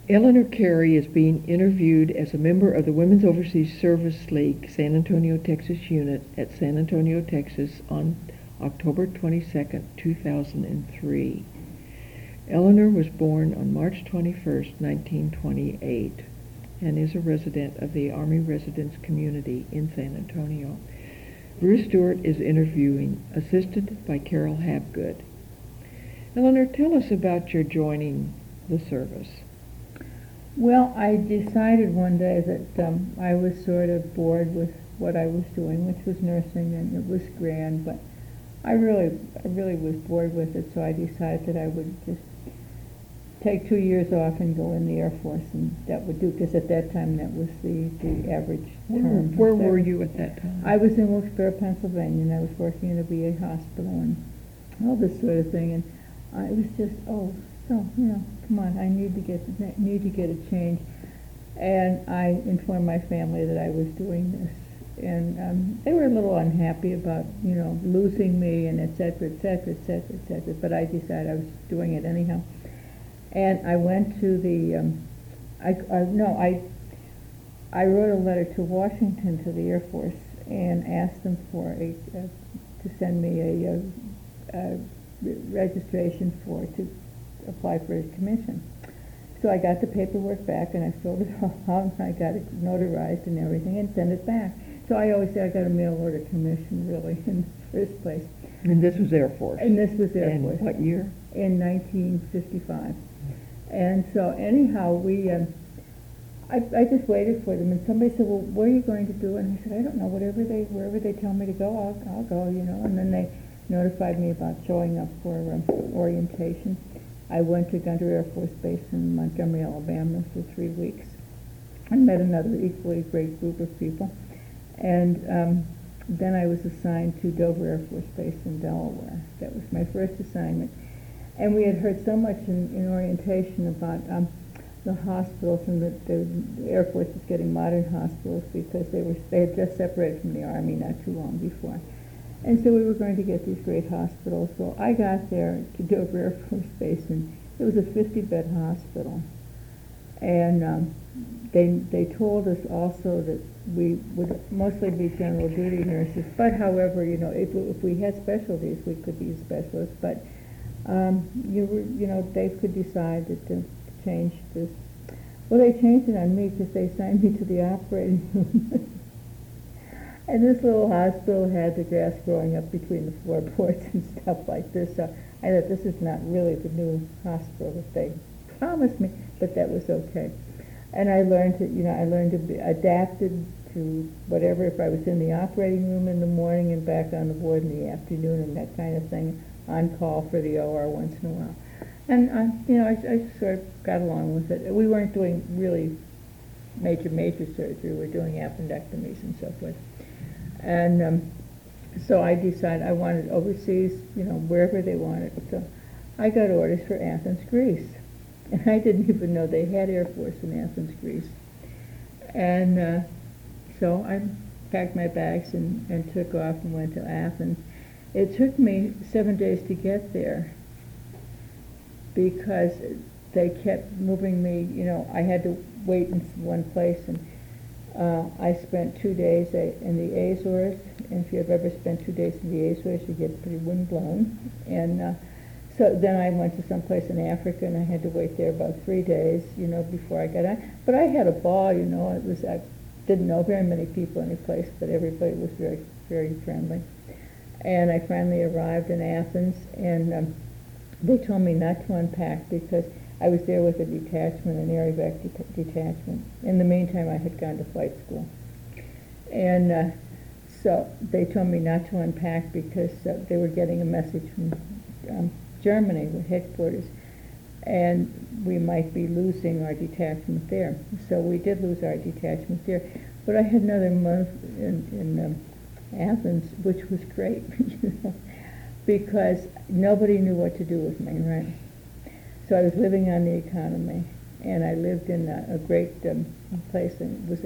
Eleanor Carey is being interviewed as a member of the Women's Overseas Service League San Antonio, Texas unit at San Antonio, Texas on October 22nd, 2003. Eleanor was born on March 21st, 1928, and is a resident of the Army Residence Community in San Antonio. Bruce Stewart is interviewing, assisted by Carol Habgood. Eleanor, tell us about your joining the service. Well, I decided one day that I was sort of bored with what I was doing, which was nursing, and it was grand, but I really was bored with it, so I decided that I would just take 2 years off and go in the Air Force, and that would do, because at that time that was the average term. Where were you at that time? I was in Wilkes-Barre, Pennsylvania, and I was working in a VA hospital and all this sort of thing, and it was just, come on, I need to get a change. And I informed my family that I was doing this, and they were a little unhappy about, losing me and et cetera, et cetera, et cetera, et cetera, but I decided I was doing it anyhow. And I went to the, I wrote a letter to Washington, to the Air Force, and asked them for to send me a registration to apply for a commission. So I got the paperwork back, and I filled it all out, and I got it notarized and everything, and sent it back. So I always say I got a mail order commission, really, in the first place. And this was Air Force? And this was Air Force. And what year? In 1955. And so anyhow, I just waited for them, and somebody said, well, what are you going to do? And I said, I don't know, wherever they tell me to go, I'll go, And then they notified me about showing up for orientation. I went to Gunter Air Force Base in Montgomery, Alabama for 3 weeks. I met another equally great group of people. And then I was assigned to Dover Air Force Base in Delaware. That was my first assignment. And we had heard so much in orientation about the hospitals, and that the Air Force was getting modern hospitals because they had just separated from the Army not too long before. And so we were going to get these great hospitals. So I got there to Dover Air Force Base, and it was a 50-bed hospital. And they told us also that we would mostly be general duty nurses, but however, if we had specialties, we could be specialists. But they could decide to change this. Well, they changed it on me because they assigned me to the operating room. And this little hospital had the grass growing up between the floorboards and stuff like this. So I thought, this is not really the new hospital that they promised me, but that was okay. And I learned to be adapted to whatever, if I was in the operating room in the morning and back on the ward in the afternoon and that kind of thing, on call for the OR once in a while. And, I sort of got along with it. We weren't doing really major surgery. We were doing appendectomies and so forth. And so I decided I wanted overseas, wherever they wanted. So I got orders for Athens, Greece. And I didn't even know they had Air Force in Athens, Greece. And so I packed my bags and took off and went to Athens. It took me 7 days to get there because they kept moving me, I had to wait in one place, and I spent 2 days in the Azores, and if you've ever spent 2 days in the Azores, you get pretty windblown. And so then I went to some place in Africa, and I had to wait there about 3 days, before I got on. But I had a ball, I didn't know very many people in the place, but everybody was very, very friendly. And I finally arrived in Athens, and they told me not to unpack because I was there with a detachment, an air evac detachment. In the meantime, I had gone to flight school. And so they told me not to unpack because they were getting a message from Germany, with headquarters, and we might be losing our detachment there. So we did lose our detachment there. But I had another month in Athens, which was great, because nobody knew what to do with me, right? So I was living on the economy, and I lived in a great place, and it was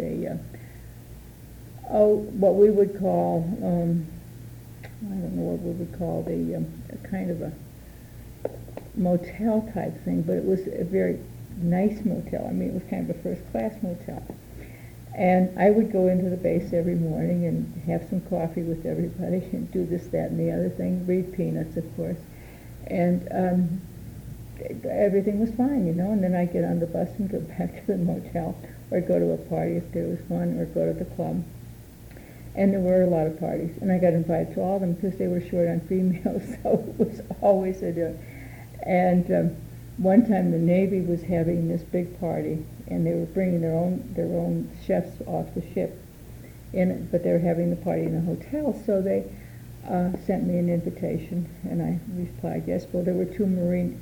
what we would call, I don't know what we would call a kind of a motel type thing, but it was a very nice motel. I mean, it was kind of a first-class motel. And I would go into the base every morning and have some coffee with everybody and do this, that, and the other thing, read Peanuts, of course. And everything was fine, you know, and then I'd get on the bus and go back to the motel or go to a party if there was one or go to the club. And there were a lot of parties, and I got invited to all of them because they were short on females, so it was always a do. And one time the Navy was having this big party, and they were bringing their own chefs off the ship, but they were having the party in a hotel, so they sent me an invitation, and I replied yes. Well, there were two Marine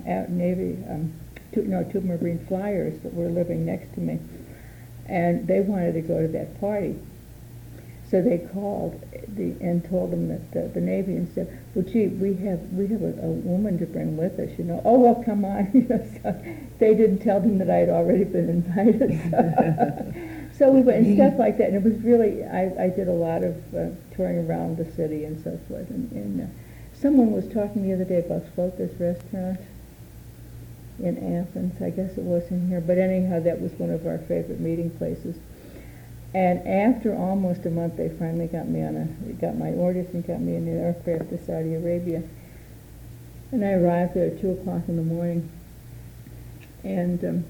two Marine flyers that were living next to me, and they wanted to go to that party. So they called and told them that the Navy and said, well, gee, we have a woman to bring with us, you know. Oh, well, come on. You know, so they didn't tell them that I had already been invited. So we went and stuff like that, and it was really, I did a lot of touring around the city and so forth. And someone was talking the other day about Floka's restaurant in Athens. I guess it was in here. But anyhow, that was one of our favorite meeting places. And after almost a month, they finally got my orders and got me in an aircraft to Saudi Arabia. And I arrived there at 2 o'clock in the morning. And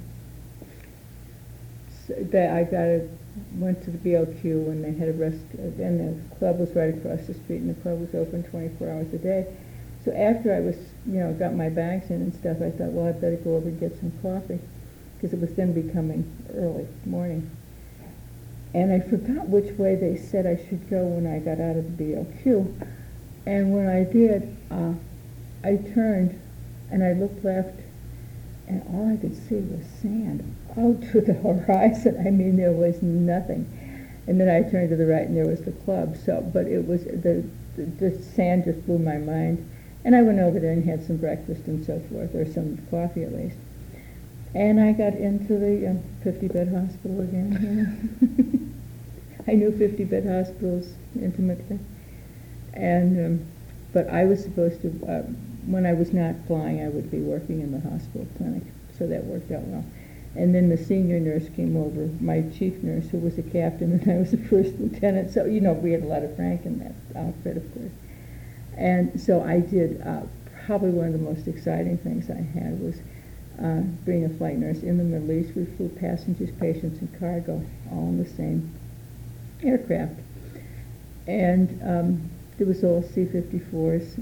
went to the BOQ, and they had and the club was right across the street, and the club was open 24 hours a day. So after I was, got my bags in and stuff, I thought, well, I'd better go over and get some coffee, because it was then becoming early morning. And I forgot which way they said I should go when I got out of the BOQ. And when I did, I turned and I looked left, and all I could see was sand out to the horizon. I mean, there was nothing. And then I turned to the right, and there was the club. But it was the sand just blew my mind. And I went over there and had some breakfast and so forth, or some coffee at least. And I got into the 50-bed hospital again. I knew 50-bed hospitals intimately. And but I was supposed to, when I was not flying, I would be working in the hospital clinic. So that worked out well. And then the senior nurse came over, my chief nurse, who was a captain, and I was a first lieutenant. So, we had a lot of rank in that outfit, of course. And so I did, probably one of the most exciting things I had was being a flight nurse in the Middle East. We flew passengers, patients, and cargo all in the same aircraft. And there was all C-54s,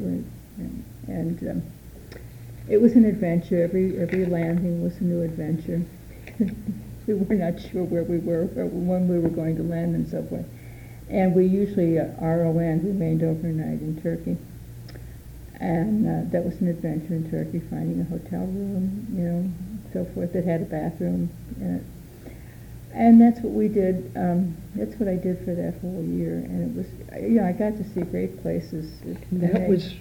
and it was an adventure. Every landing was a new adventure. We were not sure where we were, or when we were going to land, and so forth. And we usually, RON, remained overnight in Turkey. And that was an adventure in Turkey, finding a hotel room, so forth, that had a bathroom in it. And that's what we did. That's what I did for that whole year. And it was, I got to see great places. That was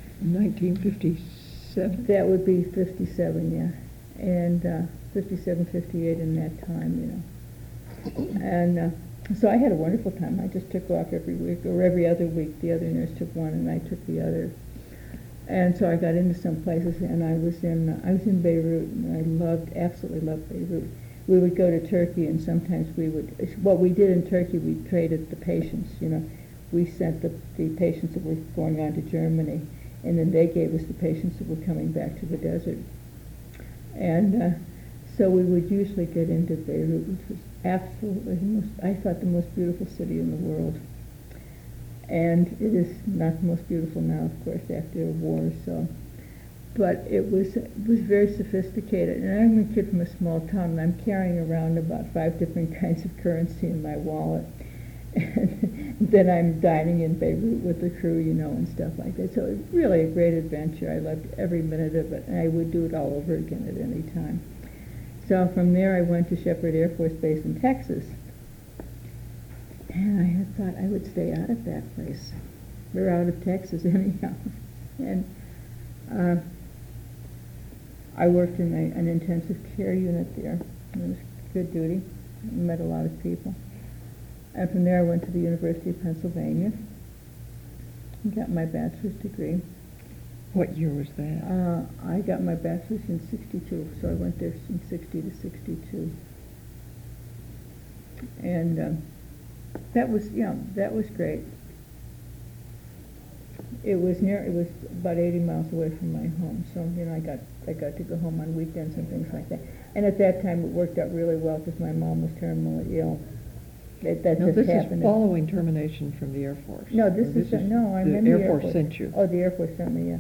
1957? That would be 57, yeah. And 57, 58 in that time, And so I had a wonderful time. I just took off every week, or every other week. The other nurse took one, and I took the other. And so I got into some places, and I was in Beirut, and I absolutely loved Beirut. We would go to Turkey, and sometimes what we did in Turkey, we traded the patients, We sent the patients that were going on to Germany, and then they gave us the patients that were coming back to the desert. And so we would usually get into Beirut, which was absolutely I thought the most beautiful city in the world. And it is not the most beautiful now, of course, after a war. So, but it was very sophisticated. And I'm a kid from a small town, and I'm carrying around about 5 different kinds of currency in my wallet. And then I'm dining in Beirut with the crew, and stuff like that. So it was really a great adventure. I loved every minute of it, and I would do it all over again at any time. So from there, I went to Shepherd Air Force Base in Texas. And I had thought I would stay out of that place. We're out of Texas anyhow. And I worked in an intensive care unit there. It was good duty. I met a lot of people. And from there I went to the University of Pennsylvania and got my bachelor's degree. What year was that? I got my bachelor's in 62, so I went there from 60 to 62. And that was great. It was about 80 miles away from my home, so, I got to go home on weekends and things like that. And at that time, it worked out really well because my mom was terminally ill. That Now, just this happened. is following termination from the Air Force. No, Or I'm in the the Air Force sent you. Oh, the Air Force sent me, yeah.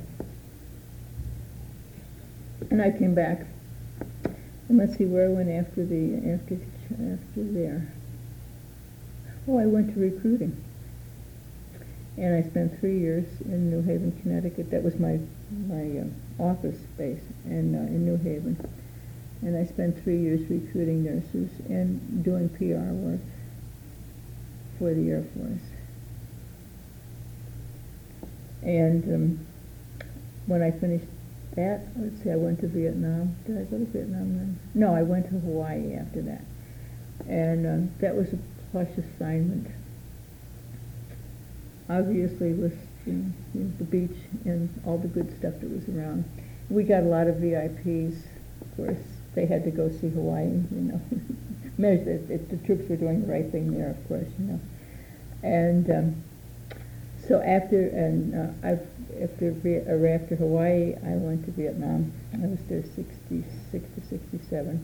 And I came back. And let's see where I went after there. Oh, I went to recruiting. And I spent 3 years in New Haven, Connecticut. That was my office space in New Haven. And I spent 3 years recruiting nurses and doing PR work for the Air Force. And when I finished that, let's see, I went to Vietnam. Did I go to Vietnam then? No, I went to Hawaii after that. And that was a plush assignment. Obviously with the beach and all the good stuff that was around. We got a lot of VIPs. Of course, they had to go see Hawaii, the troops were doing the right thing there, of course, And so after Hawaii, I went to Vietnam. I was there 66 to 67.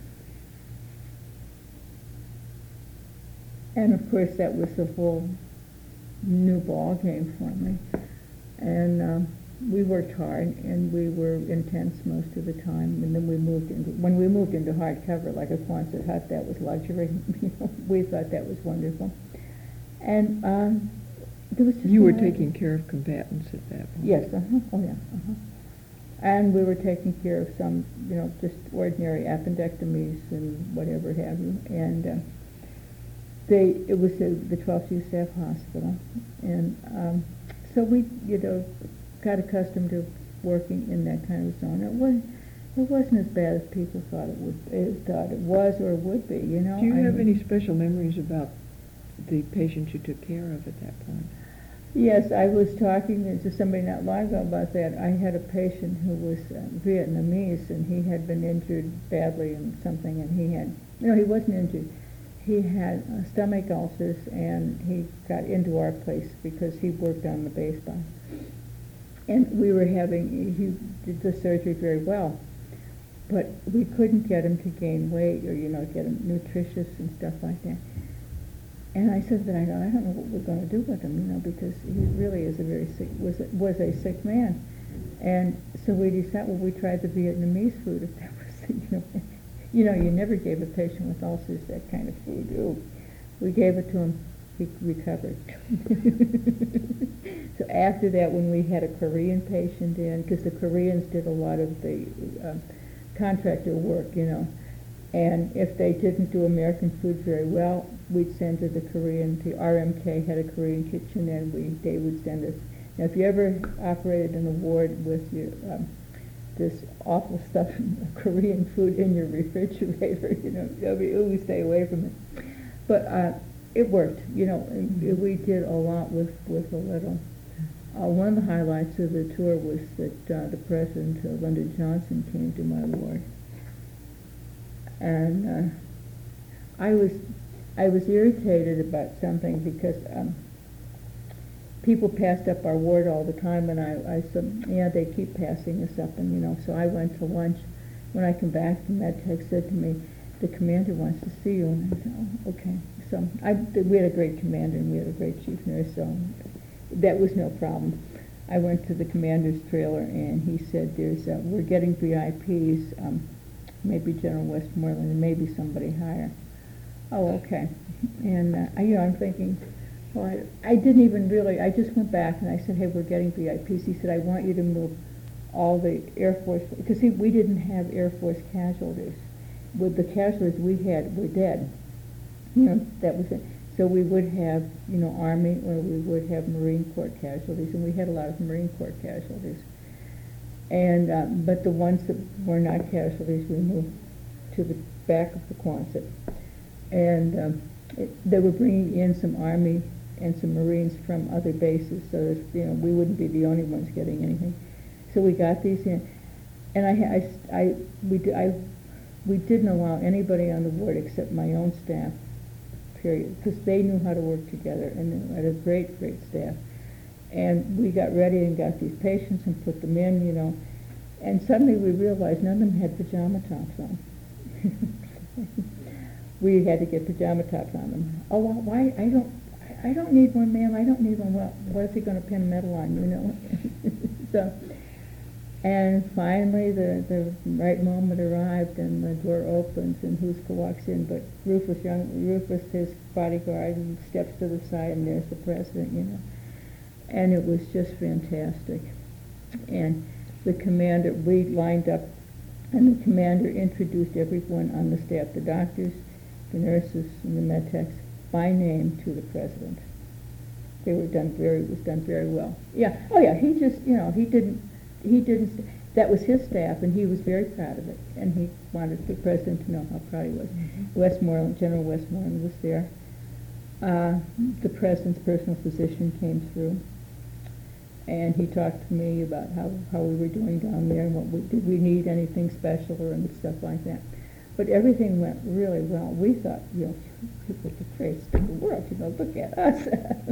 And of course, that was a whole new ball game for me. And we worked hard, and we were intense most of the time. And then when we moved into hardcover, like a Quonset hut, that was luxury. We thought that was wonderful. And there was just you were taking care of combatants at that point. Yes. Oh yeah. And we were taking care of some, just ordinary appendectomies and whatever have you. And it was the 12th USAF hospital, and so we, got accustomed to working in that kind of zone. It wasn't as bad as people thought it was or would be. Do you have any special memories about the patients you took care of at that point? Yes, I was talking to somebody not long ago about that. I had a patient who was Vietnamese, and he had been injured badly in something, and he wasn't injured. He had stomach ulcers, and he got into our place because he worked on the baseball. And he did the surgery very well, but we couldn't get him to gain weight or, get him nutritious and stuff like that. And I said that I don't know what we're going to do with him, because he really is was a sick man. And so we decided, we tried the Vietnamese food. If that was, you never gave a patient with ulcers that kind of food. Ooh. We gave it to him. He recovered. So after that, when we had a Korean patient in, because the Koreans did a lot of the contractor work, and if they didn't do American food very well, we'd send to the Korean. The RMK had a Korean kitchen, and they would send us. Now, if you ever operated in a ward with your this awful stuff, Korean food in your refrigerator, we stay away from it. But it worked, and we did a lot with a little. One of the highlights of the tour was that the President, Lyndon Johnson, came to my ward. And I was irritated about something because people passed up our ward all the time, and I said, yeah, they keep passing us up, and so I went to lunch. When I came back, the med tech said to me, the commander wants to see you, and I said, oh, okay. So we had a great commander, and we had a great chief nurse, so that was no problem. I went to the commander's trailer, and he said, we're getting VIPs, maybe General Westmoreland, and maybe somebody higher. Oh, okay. And, I'm thinking, well, I didn't even really, I just went back and I said, hey, we're getting VIPs. He said, I want you to move all the Air Force, because we didn't have Air Force casualties. With the casualties we had were dead. That was it. So we would have, Army, or we would have Marine Corps casualties, and we had a lot of Marine Corps casualties. And but the ones that were not casualties, we moved to the back of the Quonset. And they were bringing in some Army and some Marines from other bases, so that, we wouldn't be the only ones getting anything. So we got these in, and we didn't allow anybody on the ward except my own staff, period, because they knew how to work together, and they had a great, great staff. And we got ready and got these patients and put them in, and suddenly we realized none of them had pajama tops on. We had to get pajama tops on them. Oh, well, why? I don't need one, ma'am. I don't need one. Well, what if you're going to pin metal on, So, and finally the right moment arrived, and the door opens, and Huska walks in, but Rufus, his bodyguard, and steps to the side, and there's the president, And it was just fantastic. And the commander, we lined up, and the commander introduced everyone on the staff, the doctors, the nurses, and the med techs, by name to the president. It was done very well. Yeah, oh yeah, he just, he didn't, that was his staff, and he was very proud of it, and he wanted the president to know how proud he was. Westmoreland, General Westmoreland was there. The president's personal physician came through, and he talked to me about how we were doing down there, and did we need anything special or any stuff like that. But everything went really well. We thought, it was the greatest thing in the world, look at us.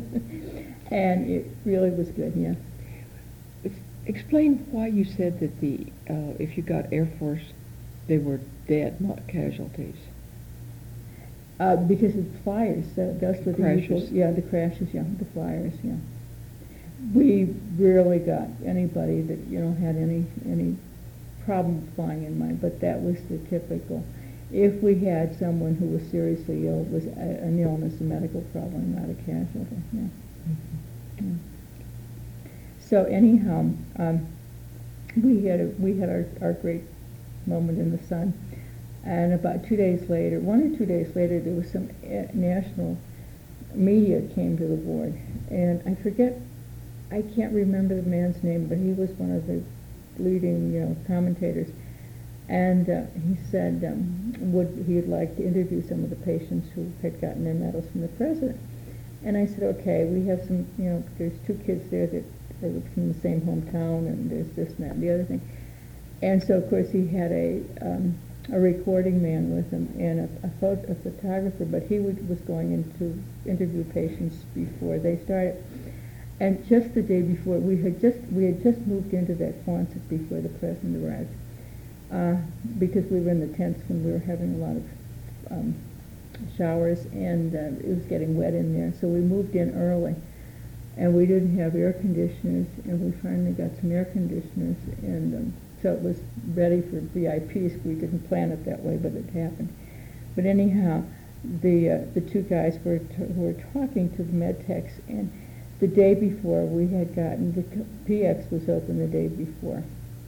And it really was good, yeah. Explain why you said that if you got Air Force, they were dead, not casualties. Because of fires, that's what crashes. The crashes, the fires, We rarely got anybody that, had any problem flying in mind, but that was the typical. If we had someone who was seriously ill, it was an illness, a medical problem, not a casualty, yeah. So anyhow, we had our great moment in the sun, and about 2 days later, 1 or 2 days later, there was some national media came to the ward, and I can't remember the man's name, but he was one of the leading, commentators, and he said he'd like to interview some of the patients who had gotten their medals from the president. And I said, okay, we have some, there's 2 kids there that are from the same hometown, and there's this and that and the other thing. And so, of course, he had a recording man with him and a photographer, but he was going in to interview patients before they started. And just the day before, we had just moved into that Quonset before the president arrived, because we were in the tents when we were having a lot of showers, and it was getting wet in there. So we moved in early, and we didn't have air conditioners, and we finally got some air conditioners, and so it was ready for VIPs. We didn't plan it that way, but it happened. But anyhow, the 2 guys were talking to the med techs, and the day before we had gotten, the PX was open the day before,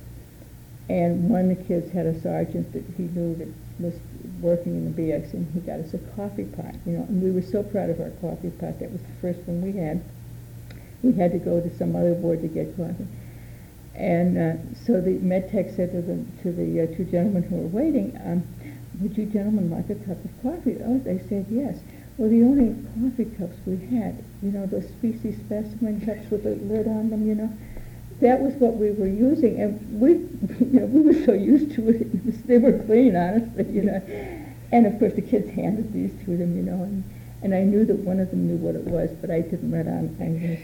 and one of the kids had a sergeant that he knew that was working in the BX, and he got us a coffee pot, and we were so proud of our coffee pot. That was the first one we had. We had to go to some other ward to get coffee. And so the med tech said to the 2 gentlemen who were waiting, would you gentlemen like a cup of coffee? Oh, they said yes. Well, the only coffee cups we had, those species specimen cups with a lid on them, that was what we were using, and we were so used to it. They were clean, honestly, And of course, the kids handed these to them, and I knew that one of them knew what it was, but I didn't let on English.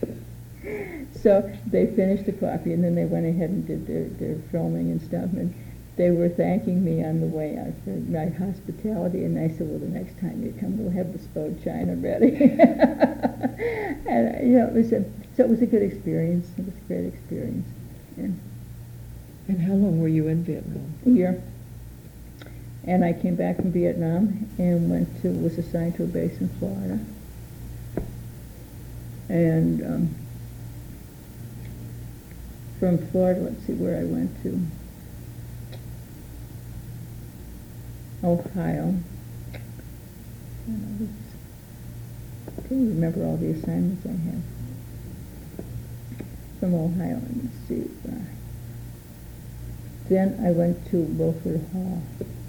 So they finished the coffee, and then they went ahead and did their filming and stuff, and they were thanking me on the way out for my hospitality, and I said, well, the next time you come, we'll have the Spode china ready. And, it was a good experience. It was a great experience. And how long were you in Vietnam? A year. And I came back from Vietnam and was assigned to a base in Florida. And from Florida, let's see where I went to. Ohio. I can't remember all the assignments I had. From Ohio, let's see. Then I went to Wilford Hall.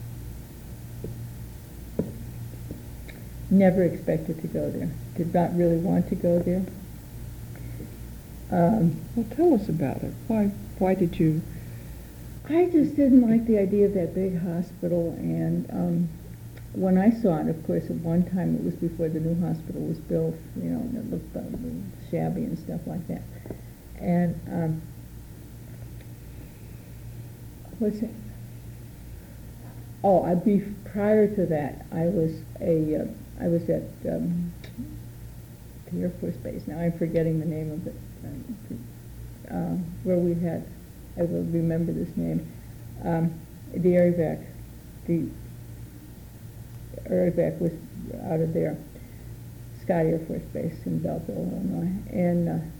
Never expected to go there. Did not really want to go there. Well, tell us about it. Why Why did you? I just didn't like the idea of that big hospital, and when I saw it, of course, at one time, it was before the new hospital was built, and it looked shabby and stuff like that. And what's it? Oh, prior to that, I was at the Air Force Base. Now I'm forgetting the name of it. Where we had, I will remember this name, the Air Evac was out of there, Scott Air Force Base in Belleville, Illinois, and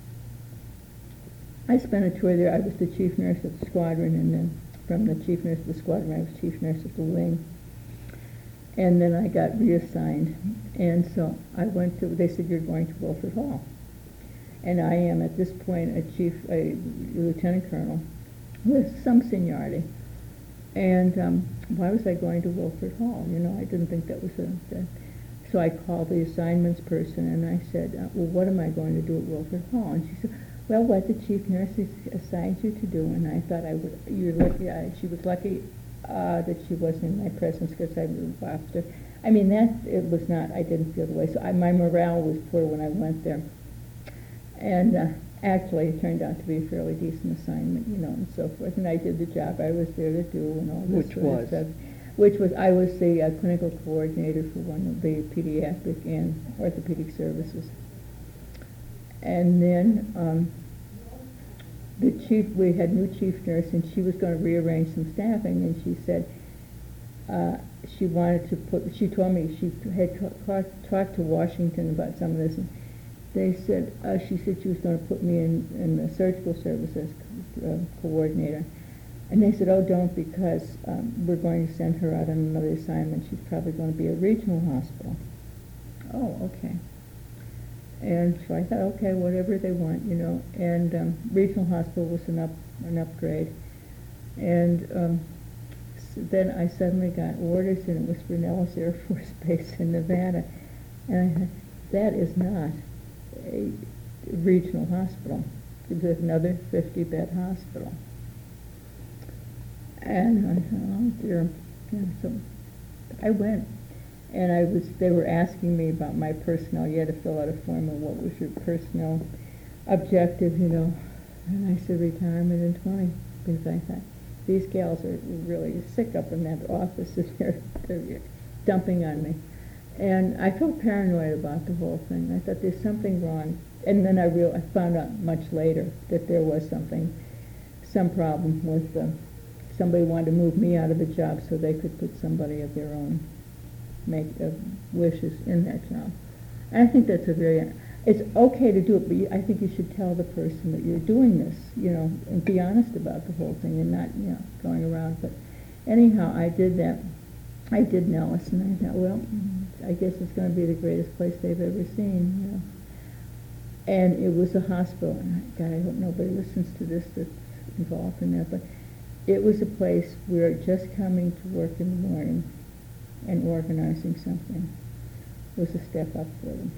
I spent a tour there. I was the chief nurse of the squadron, and then from the chief nurse of the squadron, I was chief nurse of the wing. And then I got reassigned, and so I went to, they said, you're going to Wilford Hall. And I am, at this point, a lieutenant colonel with some seniority. And why was I going to Wilford Hall? I didn't think that was so I called the assignments person, and I said, well, what am I going to do at Wilford Hall? And she said, well, what the chief nurse assigned you to do. And I thought you're lucky. She was lucky that she wasn't in my presence, because I moved after. I mean, it was not, I didn't feel the way. So my morale was poor when I went there. And actually, it turned out to be a fairly decent assignment, and so forth. And I did the job I was there to do, and all this sort of stuff. I was the clinical coordinator for one of the pediatric and orthopedic services. And then we had new chief nurse, and she was going to rearrange some staffing, and she said she wanted to she told me she had talked to Washington about some of this, and they said, she said she was going to put me in the surgical services coordinator. And they said, oh, don't, because we're going to send her out on another assignment. She's probably going to be a regional hospital. Oh, okay. And so I thought, okay, whatever they want, And regional hospital was an upgrade. And so then I suddenly got orders, and it was for Nellis Air Force Base in Nevada. And I thought, that is not a regional hospital. It was another 50-bed hospital. And I thought, oh dear. And so I went. And they were asking me about my personnel. You had to fill out a form of what was your personnel objective, And I said retirement in 20, because I thought, these gals are really sick up in that office, and they're dumping on me. And I felt paranoid about the whole thing. I thought there's something wrong. And then I found out much later that there was some problem with somebody wanted to move me out of the job so they could put somebody of their own wishes in that job. And I think that's it's okay to do it, but I think you should tell the person that you're doing this, and be honest about the whole thing, and not, going around. But anyhow, I did that. I did Nellis, and I thought, well, I guess it's going to be the greatest place they've ever seen, And it was a hospital, and God, I hope nobody listens to this that's involved in that, but it was a place where just coming to work in the morning and organizing something was a step up for them.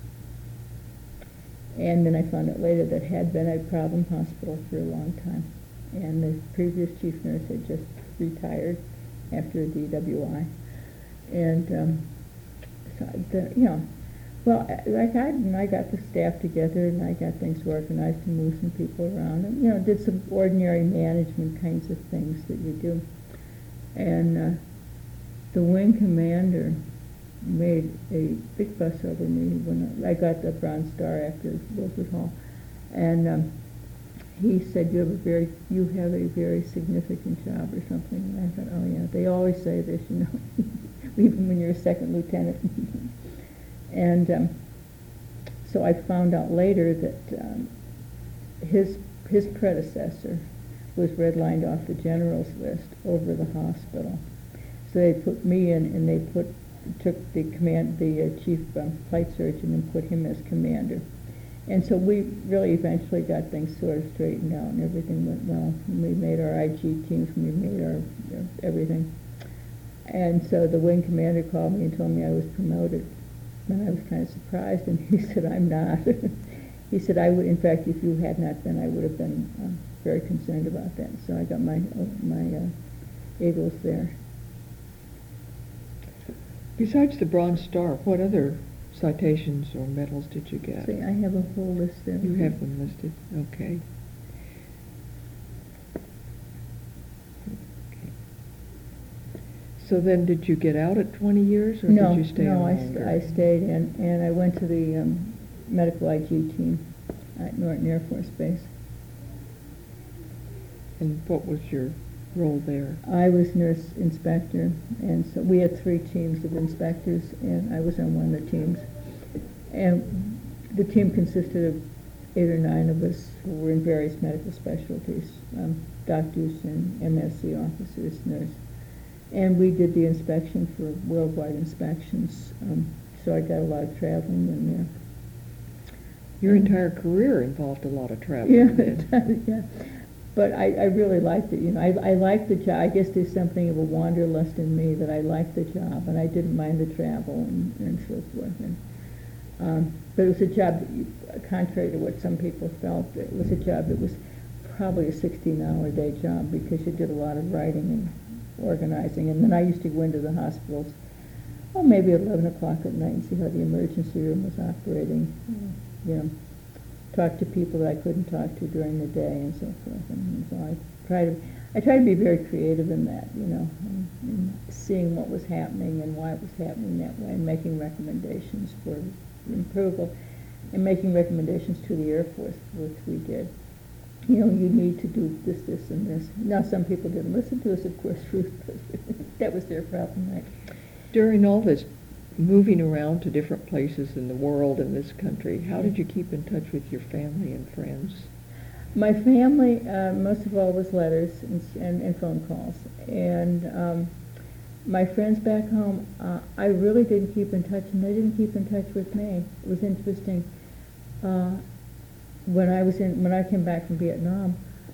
And then I found out later that had been a problem hospital for a long time, and the previous chief nurse had just retired after a DWI. And well, I got the staff together, and I got things organized and moved some people around, and did some ordinary management kinds of things that you do. And the wing commander made a big fuss over me when I got the Bronze Star after Wilford Hall, and he said, you have a very significant job or something. And I thought, oh yeah, they always say this, even when you're a second lieutenant. And so I found out later that his predecessor was redlined off the general's list over the hospital. So they put me in, and they took the chief flight surgeon and put him as commander. And so we really eventually got things sort of straightened out, and everything went well. And we made our IG teams, and we made our everything. And so the wing commander called me and told me I was promoted. And I was kind of surprised, and he said, I'm not. He said, in fact, if you had not been, I would have been very concerned about that. So I got my Eagles there. Besides the Bronze Star, what other citations or medals did you get? See, I have a whole list there. You have them listed, okay. Okay. So then, did you get out at 20 years, or No, did you stay on longer? I stayed in, and I went to the medical IG team at Norton Air Force Base. And what was your role there? I was nurse inspector, and so we had 3 teams of inspectors, and I was on one of the teams. And the team consisted of 8 or 9 of us who were in various medical specialties, doctors and MSc officers, nurse. And we did the inspection for worldwide inspections, so I got a lot of traveling in there. Your entire career involved a lot of travel. Yeah, didn't it? yeah. But I really liked it. You know, I liked the job. I guess there's something of a wanderlust in me that I liked the job, and I didn't mind the travel and so forth. And, but it was a job that, contrary to what some people felt, it was a job that was probably a 16-hour day job because you did a lot of writing and organizing. And then I used to go into the hospitals, maybe at 11 o'clock at night and see how the emergency room was operating. You know, talk to people that I couldn't talk to during the day and so forth. And so I try to be very creative in that, you know, and seeing what was happening and why it was happening that way, and making recommendations for improvement, and making recommendations to the Air Force, which we did. You know, you need to do this, this, and this. Now, some people didn't listen to us, of course, Ruth, but that was their problem, right? During all this moving around to different places in the world and this country, how did you keep in touch with your family and friends? My family, most of all, was letters and phone calls. And my friends back home, I really didn't keep in touch, and they didn't keep in touch with me. It was interesting. When I came back from Vietnam,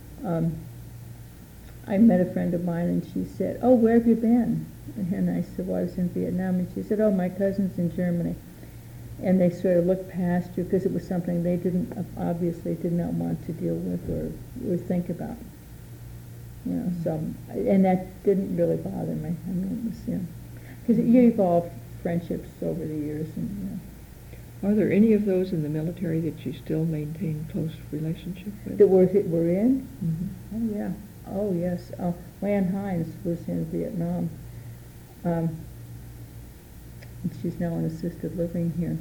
I met a friend of mine, and she said, "Oh, where have you been?" And I said, "Well, I was in Vietnam." And she said, "Oh, my cousin's in Germany." And they sort of looked past you because it was something they obviously did not want to deal with or think about. You know, so, and that didn't really bother me. I mean, it was, you know, because you evolve friendships over the years, and you know. Are there any of those in the military that you still maintain close relationship with? That were in? Mm-hmm. Oh, yeah. Oh, yes. Lan Hines was in Vietnam. And she's now in assisted living here.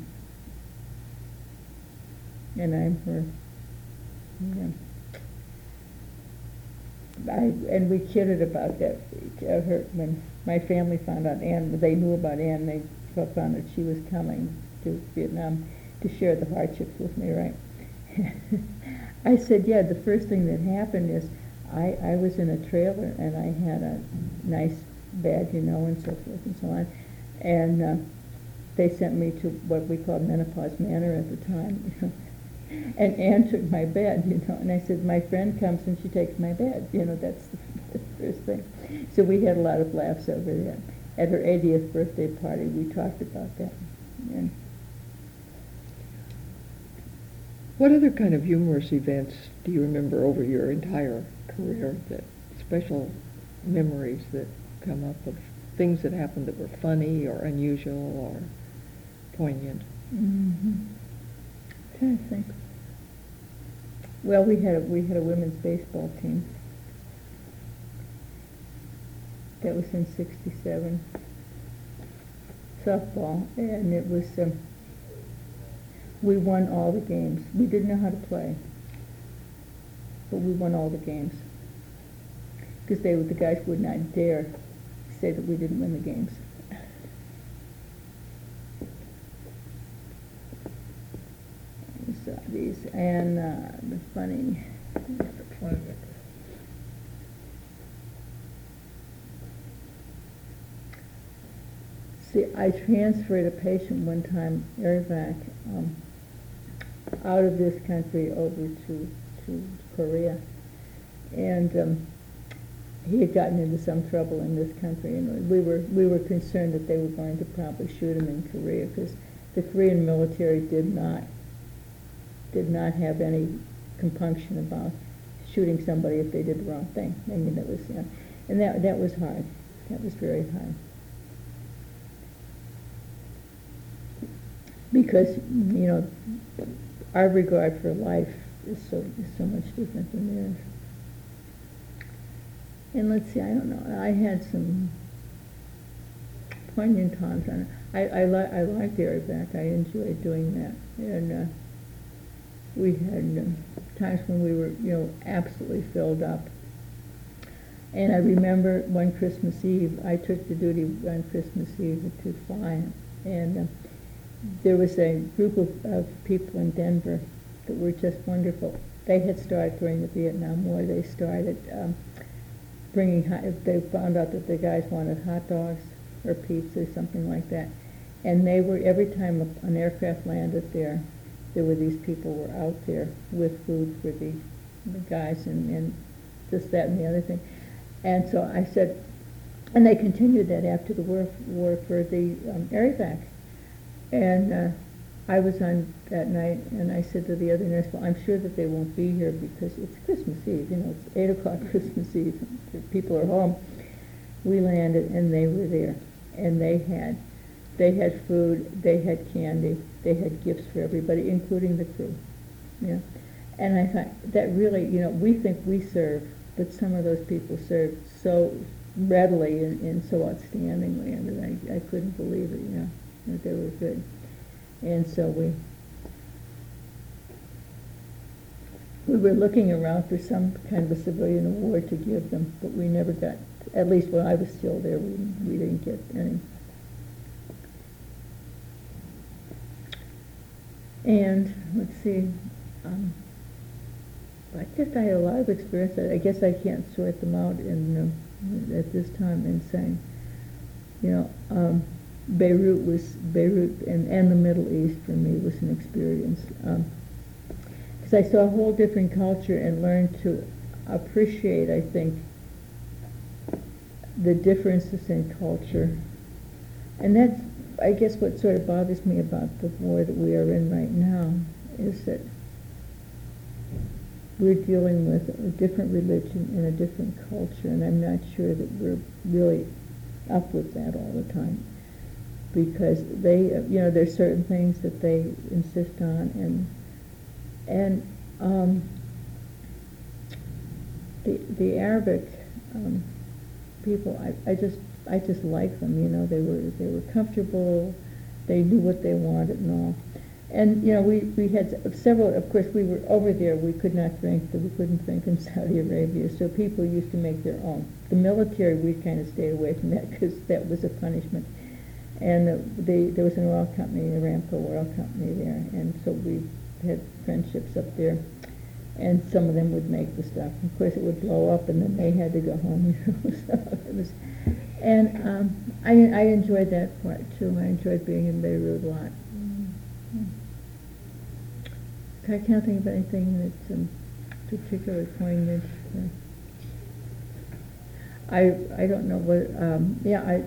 And I'm her. Yeah. And we kidded about that. When my family found out they knew about Ann, they found that she was coming to Vietnam to share the hardships with me, right? I said, yeah, the first thing that happened is I was in a trailer, and I had a nice bed, you know, and so forth and so on. And they sent me to what we called Menopause Manor at the time, you know. And Ann took my bed, you know, and I said, my friend comes and she takes my bed. You know, that's the first thing. So we had a lot of laughs over that. At her 80th birthday party, we talked about that. And what other kind of humorous events do you remember over your entire career, that special memories that come up of things that happened that were funny or unusual or poignant? mm-hmm. I'm trying to think. Well, we had a women's baseball team. That was in '67. Softball, and it was. We won all the games. We didn't know how to play, but we won all the games because the guys would not dare say that we didn't win the games. So these and the funny. See, I transferred a patient one time, Erivac, out of this country over to Korea, and he had gotten into some trouble in this country, and we were concerned that they were going to probably shoot him in Korea because the Korean military did not have any compunction about shooting somebody if they did the wrong thing. I mean, that was, and that was hard. That was very hard. Because, our regard for life is so much different than theirs. And let's see, I don't know, I had some poignant times on it. I liked Arabic. I enjoyed doing that. And we had times when we were, absolutely filled up. And I remember one Christmas Eve, I took the duty on Christmas Eve to fly. And there was a group of people in Denver that were just wonderful. They had started during the Vietnam War. They started they found out that the guys wanted hot dogs or pizza, something like that. And they were, every time an aircraft landed there were these people were out there with food for the guys and this, that, and the other thing. And so I said, and they continued that after the war for the air evac. And I was on that night, and I said to the other nurse, well, I'm sure that they won't be here because it's Christmas Eve, it's 8 o'clock Christmas Eve, people are home. We landed, and they were there, and they had food, they had candy, they had gifts for everybody, including the crew. And I thought, that really, we think we serve, but some of those people served so readily and so outstandingly, and I couldn't believe it, that they were good. And so we were looking around for some kind of a civilian award to give them, but we never got, at least when I was still there, we didn't get any. And let's see, I had a lot of experience. I guess I can't sort them out at this time in saying, Beirut and the Middle East for me was an experience. Because I saw a whole different culture and learned to appreciate, I think, the differences in culture. And that's, I guess, what sort of bothers me about the war that we are in right now, is that we're dealing with a different religion and a different culture, and I'm not sure that we're really up with that all the time. Because they, there's certain things that they insist on, and the Arabic people, I just like them. They were comfortable, they knew what they wanted and all. And we had several. Of course, we were over there. We could not drink. We couldn't drink in Saudi Arabia. So people used to make their own. The military, we kind of stayed away from that because that was a punishment. And there was an oil company, Aramco oil company there, and so we had friendships up there. And some of them would make the stuff. Of course, it would blow up, and then they had to go home. So it was, and I enjoyed that part too. I enjoyed being in Beirut a lot. I can't think of anything that's particularly poignant. I don't know what.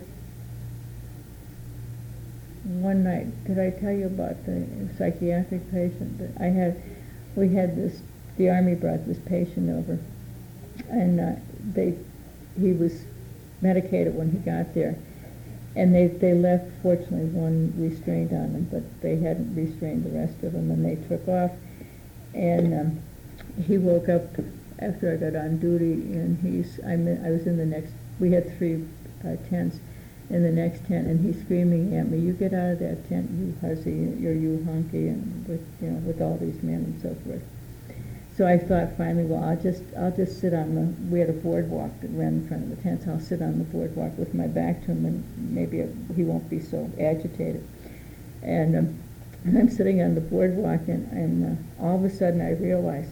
One night, did I tell you about the psychiatric patient that I had? We had this. The Army brought this patient over, and he was medicated when he got there, and they left, fortunately, one restraint on him, but they hadn't restrained the rest of them, and they took off. And he woke up after I got on duty, and I was in the next. We had 3 tents. In the next tent, and he's screaming at me, "You get out of that tent, you hussy, you hunky," and with all these men and so forth. So I thought finally, well, I'll just sit on we had a boardwalk that ran in front of the tent, so I'll sit on the boardwalk with my back to him, and maybe he won't be so agitated. And I'm sitting on the boardwalk, and all of a sudden I realized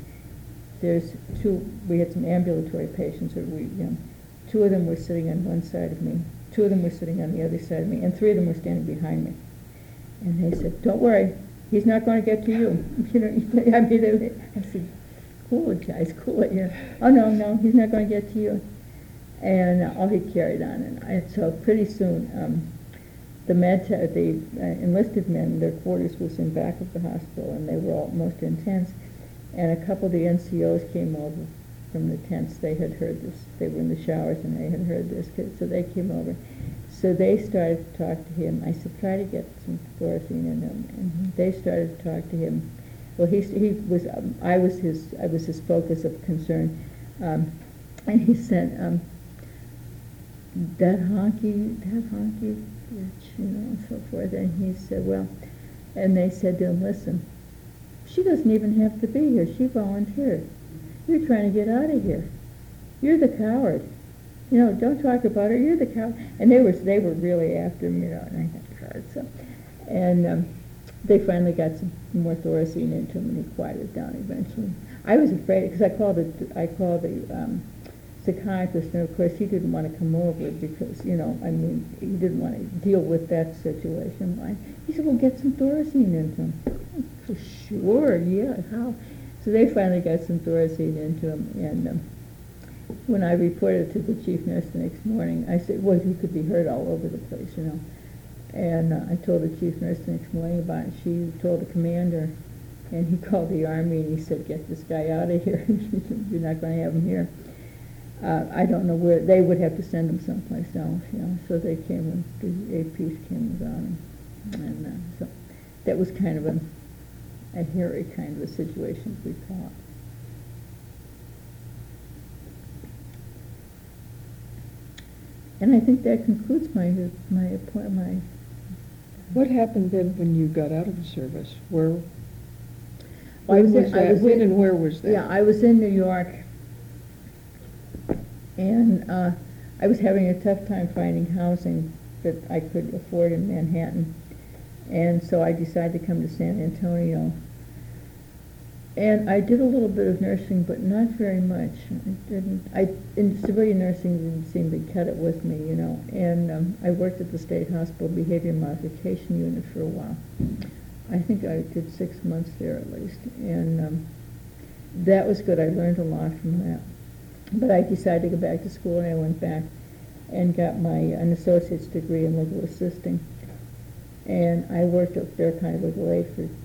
we had some ambulatory patients, or 2 of them were sitting on one side of me, 2 of them were sitting on the other side of me, and 3 of them were standing behind me. And they said, "Don't worry, he's not going to get to you." I said, "Cool it, guys, cool it." "Oh, no, he's not going to get to you." And he carried on. And so pretty soon, the enlisted men, their quarters was in back of the hospital, and they were all most intense. And a couple of the NCOs came over, from the tents, they had heard this. They were in the showers and they had heard this, so they came over. So they started to talk to him. I said, try to get some Thorazine in him, and they started to talk to him. Well, he was I was his focus of concern, and he said, that honky bitch, and so forth. And he said, well, and they said to him, listen, she doesn't even have to be here. She volunteered. You're trying to get out of here. You're the coward. Don't talk about her. You're the coward. And they were really after him, and I got card. So, and they finally got some more Thorazine into him, and he quieted down eventually. I was afraid because I called the psychiatrist, and of course he didn't want to come over because he didn't want to deal with that situation. He said, well, get some Thorazine into him. For sure, yeah, how? So they finally got some Thorazine into him, and when I reported to the chief nurse the next morning, I said, well, he could be hurt all over the place, And I told the chief nurse the next morning about it. She told the commander, and he called the Army, and he said, get this guy out of here. You're not going to have him here. I don't know where. They would have to send him someplace else, So they came, and the APs came and got him. And so that was kind of a hairy kind of a situation, we thought. And I think that concludes my appointment. What happened then when you got out of the service? When and where was that? Yeah, I was in New York, and I was having a tough time finding housing that I could afford in Manhattan, and so I decided to come to San Antonio. And I did a little bit of nursing, but not very much. In civilian nursing didn't seem to cut it with me, And I worked at the State Hospital Behavior Modification Unit for a while. I think I did 6 months there at least, and that was good. I learned a lot from that. But I decided to go back to school, and I went back and got an associate's degree in legal assisting. And I worked up there kind of legal aid for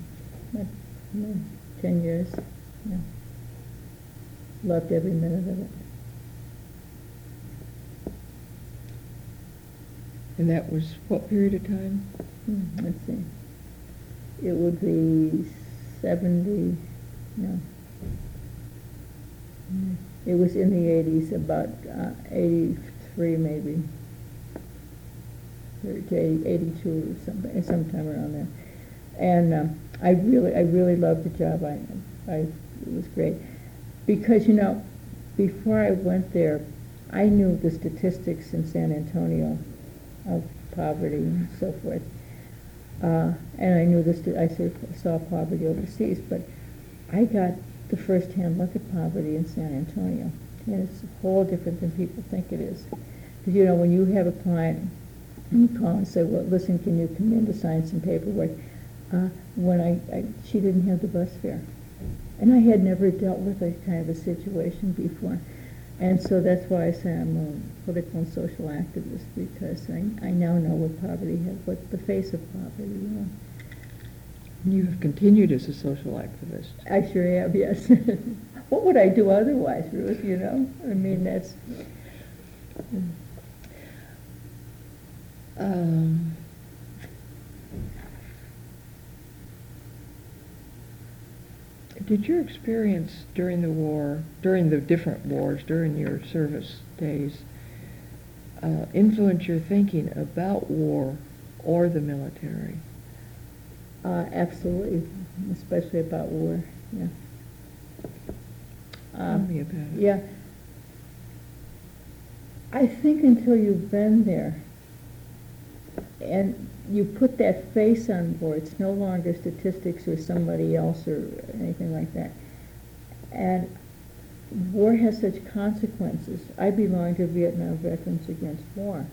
10 years. Yeah. Loved every minute of it. And that was what period of time? Let's see. It would be 70, no. It was in the 80s, about 83 maybe, or 82 or something, sometime around there. And I really loved the job. It was great. Because, before I went there, I knew the statistics in San Antonio of poverty and so forth. And I knew I saw poverty overseas, but I got the first-hand look at poverty in San Antonio. And it's a whole different than people think it is. Because, when you have a client and you call and say, well, listen, can you come in to sign some paperwork? She didn't have the bus fare. And I had never dealt with that kind of a situation before. And so that's why I say I'm a political and social activist, because I now know what the face of poverty, You have continued as a social activist. I sure have, yes. What would I do otherwise, Ruth, I mean, that's... Did your experience during the war, during the different wars, during your service days, influence your thinking about war or the military? Absolutely, especially about war, yeah. Tell me about it. Yeah. I think until you've been there and you put that face on war, it's no longer statistics or somebody else or anything like that. And war has such consequences. I belong to Vietnam Veterans Against War.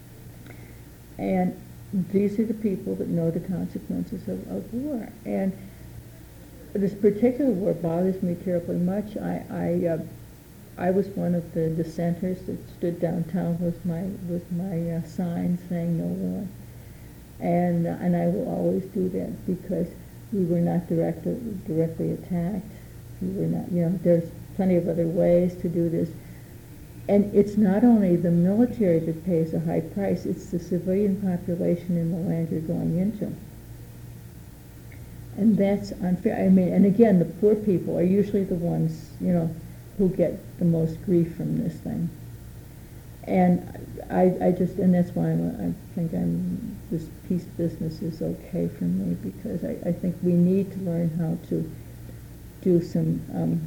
And these are the people that know the consequences of war. And this particular war bothers me terribly much. I was one of the dissenters that stood downtown with my sign saying no war. And I will always do that because we were not directly attacked. We were not, there's plenty of other ways to do this. And it's not only the military that pays a high price, it's the civilian population in the land you're going into. And that's unfair. I mean, and again, the poor people are usually the ones, who get the most grief from this thing. And and that's why I think this peace business is okay for me, because I think we need to learn how to do some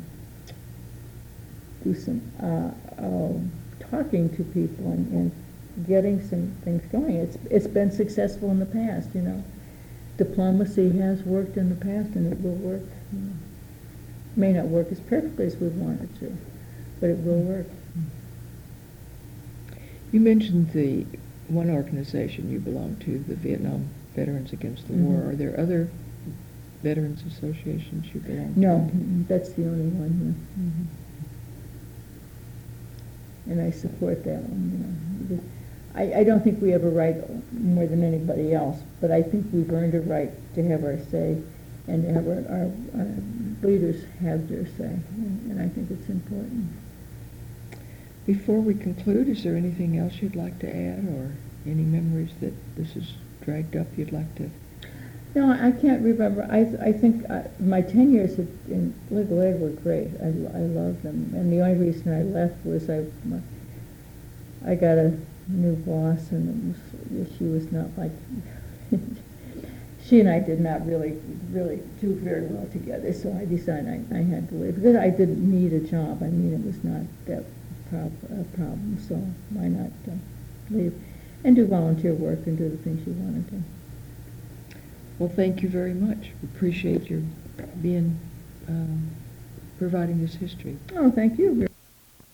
talking to people and getting some things going. It's been successful in the past, Diplomacy has worked in the past, and it will work. It may not work as perfectly as we want it to, but it will work. You mentioned the one organization you belong to, the Vietnam Veterans Against the War. Are there other veterans associations you belong to? No, that's the only one here. And I support that one. I don't think we have a right more than anybody else, but I think we've earned a right to have our say and to have our leaders have their say, and I think it's important. Before we conclude, is there anything else you'd like to add, or any memories that this has dragged up you'd like to? No, I can't remember. I think my 10 years in legal aid were great. I loved them, and the only reason I left was I got a new boss, and she was not like she and I did not really do very well together. So I decided I had to leave, because I didn't need a job. I mean, it was not that problem. So why not leave and do volunteer work and do the things you want to do. Well, thank you very much. We appreciate your providing this history. Oh, thank you.